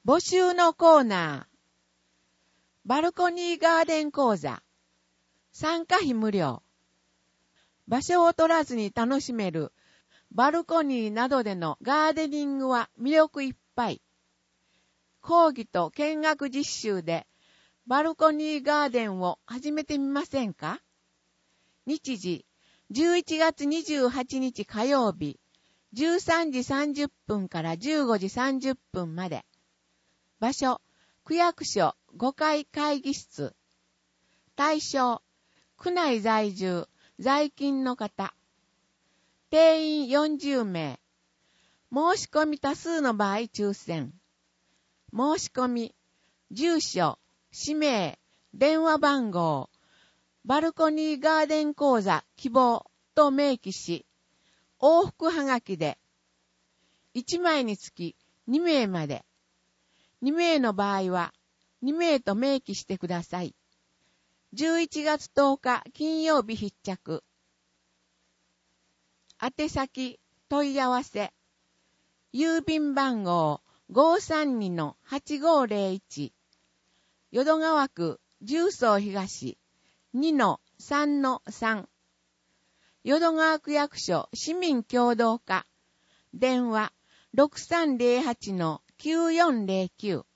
募集のコーナー。バルコニーガーデン講座。参加費無料。場所を取らずに楽しめるバルコニーなどでのガーデニングは魅力いっぱい。講義と見学実習でバルコニーガーデンを始めてみませんか？日時、11月28日火曜日、13時30分から15時30分まで。場所、区役所5階会議室。対象、区内在住、在勤の方。定員40名。申し込み多数の場合抽選。申し込み、住所、氏名、電話番号、バルコニーガーデン講座希望と明記し、往復はがきで、1枚につき2名まで。2名の場合は、2名と明記してください。11月10日金曜日必着。宛先、問い合わせ。郵便番号 532-8501。淀川区十三東 2-3-3。淀川区役所市民協働課。電話 6308-9409。